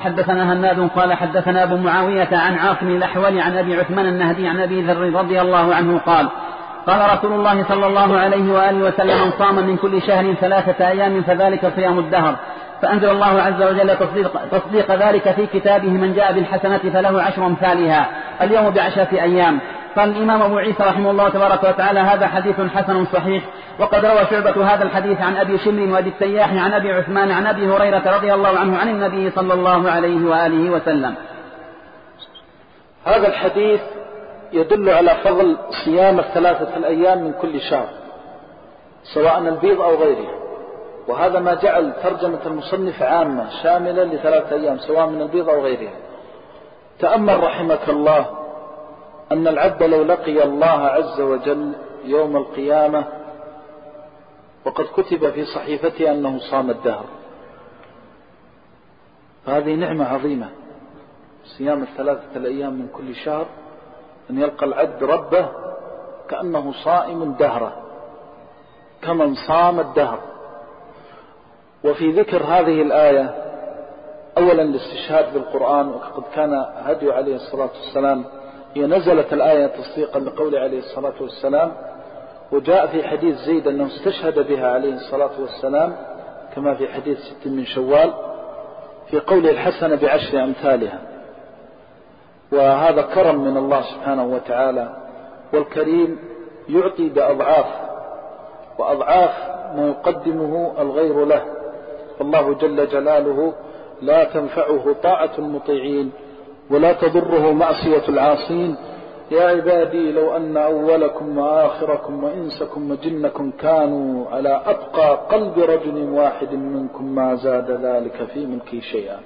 حدثنا هناد قال حدثنا أبو معاوية عن عاصم الأحول عن أبي عثمان النهدي عن أبي ذر رضي الله عنه قال قال رسول الله صلى الله عليه وآله وسلم من صام من كل شهر 3 أيام فذلك صيام الدهر. فأنزل الله عز وجل تصديق ذلك في كتابه من جاء بالحسنة فله 10 أمثالها اليوم ب10 أيام. قال الإمام أبو عيسى رحمه الله تبارك وتعالى هذا حديث حسن صحيح. وقد روى شعبة هذا الحديث عن أبي شمر وأبي التياح عن أبي عثمان عن أبي هريرة رضي الله عنه عن النبي صلى الله عليه وآله وسلم. هذا الحديث يدل على فضل صيام 3 الأيام من كل شهر سواء البيض أو غيره، وهذا ما جعل ترجمة المصنف عامة شاملة ل3 أيام سواء من البيض أو غيرها. تأمل رحمك الله أن العبد لو لقي الله عز وجل يوم القيامة وقد كتب في صحيفته أنه صام الدهر، فهذه نعمة عظيمة. صيام 3 الأيام من كل شهر أن يلقى العبد ربه كأنه صائم دهره كمن صام الدهر. وفي ذكر هذه الآية أولا الاستشهاد بالقرآن، وقد كان هدي عليه الصلاة والسلام هي نزلت الآية تصديقا لقول عليه الصلاة والسلام، وجاء في حديث زيد أنه استشهد بها عليه الصلاة والسلام كما في حديث 6 من شوال في قوله الحسنة ب10 أمثالها. وهذا كرم من الله سبحانه وتعالى، والكريم يعطي بأضعاف وأضعاف ما يقدمه الغير له، فالله جل جلاله لا تنفعه طاعة المطيعين ولا تضره معصية العاصين. يا عبادي لو أن أولكم وآخركم وإنسكم وجنكم كانوا على أتقى قلب رجل واحد منكم ما زاد ذلك في ملكي شيئا.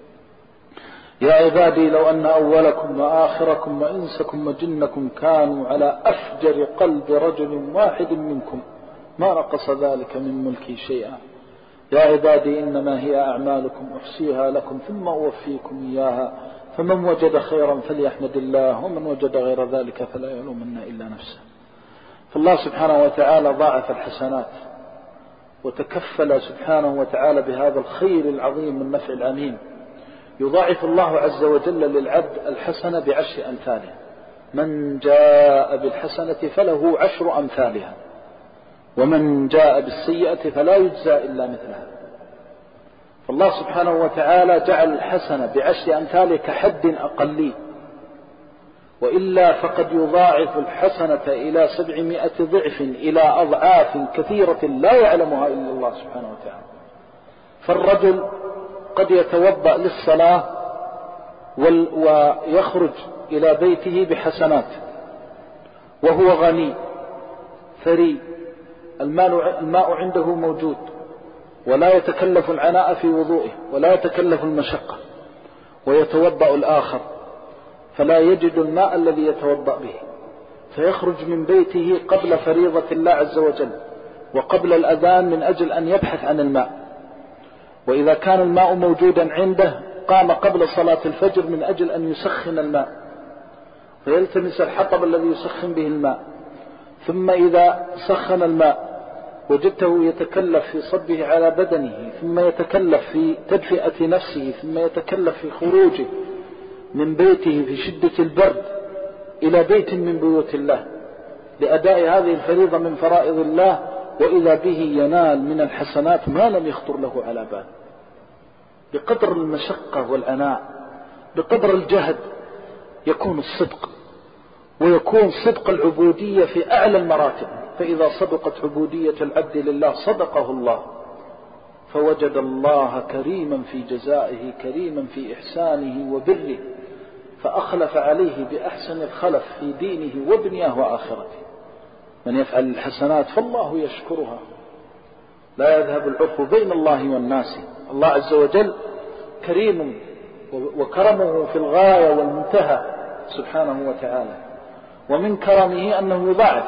يا عبادي لو أن أولكم وآخركم وإنسكم وجنكم كانوا على أفجر قلب رجل واحد منكم ما نقص ذلك من ملكي شيئا. يا عبادي إنما هي أعمالكم أحصيها لكم ثم أوفيكم إياها، فمن وجد خيرا فليحمد الله ومن وجد غير ذلك فلا يلومن إلا نفسه. فالله سبحانه وتعالى ضاعف الحسنات وتكفل سبحانه وتعالى بهذا الخير العظيم والنفع العميم. يضاعف الله عز وجل للعبد الحسنة ب10 أمثالها، من جاء بالحسنة فله 10 أمثالها، ومن جاء بالسيئة فلا يجزى إلا مثلها. فالله سبحانه وتعالى جعل الحسنة ب10 أمثالها كحد أقلي، وإلا فقد يضاعف الحسنة إلى 700 ضعف إلى أضعاف كثيرة لا يعلمها إلا الله سبحانه وتعالى. فالرجل قد يتوضأ للصلاة ويخرج إلى بيته بحسنات وهو غني ثري، الماء عنده موجود، ولا يتكلف العناء في وضوئه ولا يتكلف المشقة، ويتوضأ الآخر فلا يجد الماء الذي يتوضأ به، فيخرج من بيته قبل فريضة الله عز وجل وقبل الأذان من أجل أن يبحث عن الماء، وإذا كان الماء موجودا عنده قام قبل صلاة الفجر من أجل أن يسخن الماء، فيلتمس الحطب الذي يسخن به الماء، ثم إذا سخن الماء وجدته يتكلف في صبه على بدنه، ثم يتكلف في تدفئة نفسه، ثم يتكلف في خروجه من بيته في شدة البرد إلى بيت من بيوت الله لأداء هذه الفريضة من فرائض الله، وإذا به ينال من الحسنات ما لم يخطر له على بال. بقدر المشقة والعناء، بقدر الجهد يكون الصدق، ويكون صدق العبودية في أعلى المراتب. فإذا صدقت عبودية العبد لله صدقه الله، فوجد الله كريما في جزائه كريما في إحسانه وبره، فأخلف عليه بأحسن الخلف في دينه ودنياه وآخرته. من يفعل الحسنات فالله يشكرها، لا يذهب العرف بين الله والناس. الله عز وجل كريم، وكرمه في الغاية والمنتهى سبحانه وتعالى. ومن كرمه أنه يضاعف،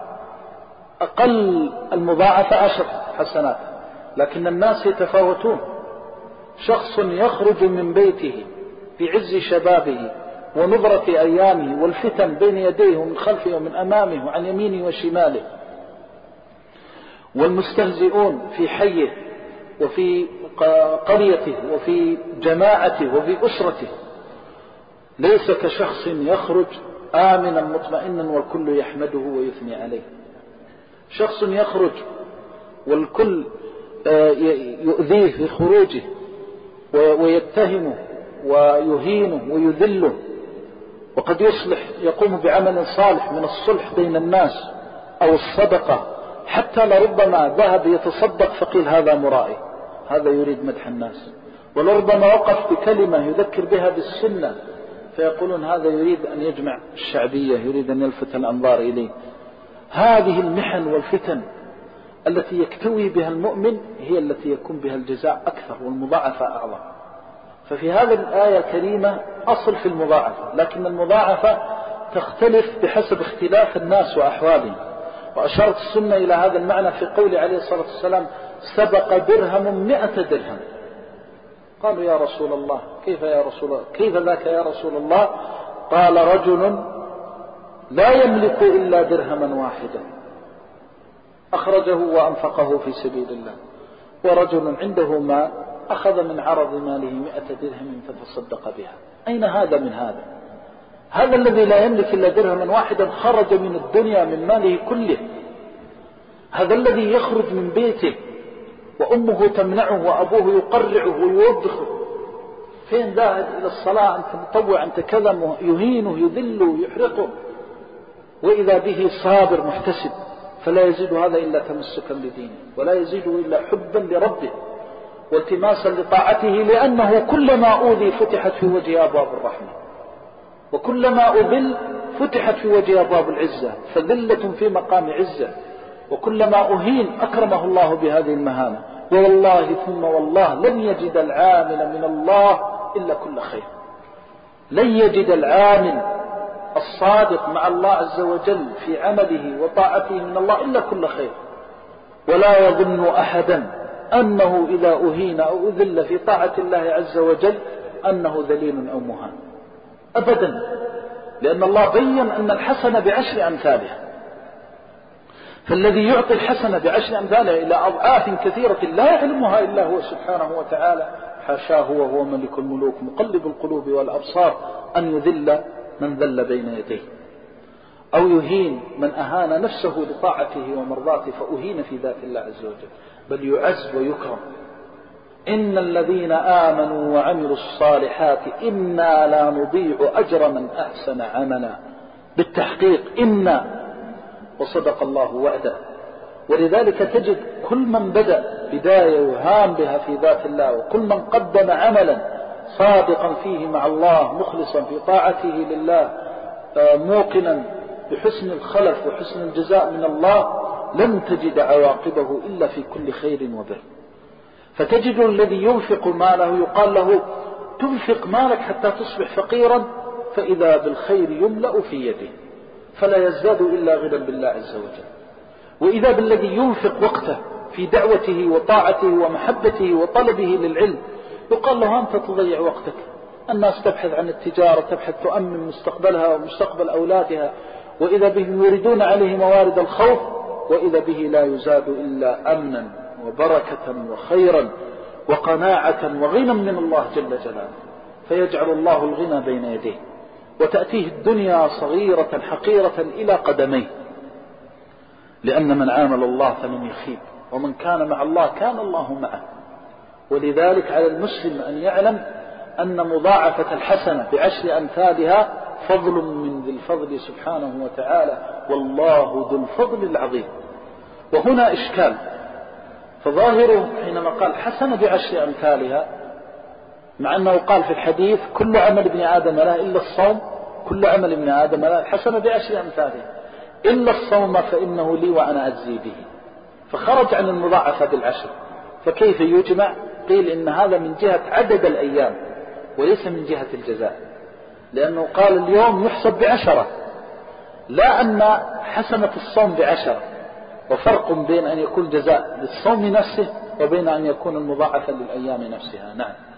أقل المضاعفة 10 حسنات، لكن الناس يتفاوتون. شخص يخرج من بيته في عز شبابه ونظرة أيامه والفتن بين يديه ومن خلفه ومن أمامه وعن يمينه وشماله، والمستهزئون في حيه وفي قريته وفي جماعته وفي أسرته، ليس كشخص يخرج آمنا مطمئنا والكل يحمده ويثني عليه. شخص يخرج والكل يؤذيه في خروجه ويتهمه ويهينه ويذله، وقد يقوم بعمل صالح من الصلح بين الناس أو الصدقة، حتى لربما ذهب يتصدق فقيل هذا مرائي، هذا يريد مدح الناس، ولربما وقف بكلمة يذكر بها بالسنة فيقولون هذا يريد أن يجمع الشعبية، يريد أن يلفت الأنظار إليه. هذه المحن والفتن التي يكتوي بها المؤمن هي التي يكون بها الجزاء أكثر والمضاعفة أعظم. ففي هذه الآية الكريمة أصل في المضاعفة، لكن المضاعفة تختلف بحسب اختلاف الناس وأحوالهم. وأشارت السنة إلى هذا المعنى في قول عليه الصلاة والسلام: سبق درهم 100 درهم. قالوا يا رسول الله كيف يا رسول الله، كيف ذاك يا رسول الله؟ قال: رجل لا يملك إلا درهما واحدا أخرجه وأنفقه في سبيل الله، ورجل عنده مال أخذ من عرض ماله 100 درهم فتصدق بها. أين هذا من هذا؟ هذا الذي لا يملك إلا درهما واحدا خرج من الدنيا من ماله كله. هذا الذي يخرج من بيته وأمه تمنعه وأبوه يقرعه ويوبخه، فين ذاهب إلى الصلاة، أنت مطوع، أنت كذا، يهينه يذله يحرقه، وإذا به صابر محتسب، فلا يزيد هذا إلا تمسكا بدينه، ولا يزيده إلا حبا لربه والتماسا لطاعته، لأنه كلما أوذي فتحت في وجه أبواب الرحمة، وكلما أذل فتحت في وجه أبواب العزة، فذلة في مقام عزة، وكلما أهين أكرمه الله بهذه المهانة. والله ثم والله لن يجد العامل من الله إلا كل خير، لن يجد العامل الصادق مع الله عز وجل في عمله وطاعته من الله إلا كل خير. ولا يظن أحدا أنه إذا أهين أو أذل في طاعة الله عز وجل أنه ذليل أو مهان أبدا، لأن الله بين أن الحسنة ب10 أمثالها، فالذي يعطي الحسنة ب10 أمثالها إلى أضعاف كثيرة لا يعلمها إلا هو سبحانه وتعالى، حاشاه وهو ملك الملوك مقلب القلوب والأبصار أن يذل من ذل بين يديه، أو يهين من أهان نفسه لطاعته ومرضاته فأهين في ذات الله عز وجل، بل يعز ويكرم. إن الذين آمنوا وعملوا الصالحات إنا لا نضيع أجر من أحسن عملا، بالتحقيق إنا، وصدق الله وعده. ولذلك تجد كل من بدأ بداية وهام بها في ذات الله، وكل من قدم عملا صادقا فيه مع الله مخلصا في طاعته لله موقنا بحسن الخلف وحسن الجزاء من الله، لن تجد عواقبه إلا في كل خير وبر. فتجد الذي ينفق ماله يقال له تنفق مالك حتى تصبح فقيرا، فإذا بالخير يملأ في يده فلا يزداد إلا غنى بالله عز وجل. وإذا بالذي ينفق وقته في دعوته وطاعته ومحبته وطلبه للعلم يقال له أنت تضيع وقتك، الناس تبحث عن التجارة، تبحث تؤمن مستقبلها ومستقبل أولادها، وإذا بهم يريدون عليه موارد الخوف، وإذا به لا يزاد إلا أمنا وبركة وخيرا وقناعة وغنى من الله جل جلاله، فيجعل الله الغنى بين يديه، وتأتيه الدنيا صغيرة حقيرة إلى قدميه، لأن من عامل الله فلن يخيب، ومن كان مع الله كان الله معه. ولذلك على المسلم أن يعلم أن مضاعفة الحسنة ب10 أمثالها فضل من ذي الفضل سبحانه وتعالى، والله ذو الفضل العظيم. وهنا إشكال، فظاهره حينما قال حسنة ب10 أمثالها، مع أنه قال في الحديث كل عمل ابن آدم لا إلا الصوم، كل عمل ابن آدم لا، حسنة ب10 أمثالها إلا الصوم فإنه لي وأنا أجزي به، فخرج عن المضاعفة ب10. فكيف يجمع؟ قيل إن هذا من جهة عدد الأيام وليس من جهة الجزاء، لأنه قال اليوم يحسب ب10، لا أن حسنة الصوم ب10، وفرق بين أن يكون جزاء للصوم نفسه وبين أن يكون المضاعفة للأيام نفسها. نعم.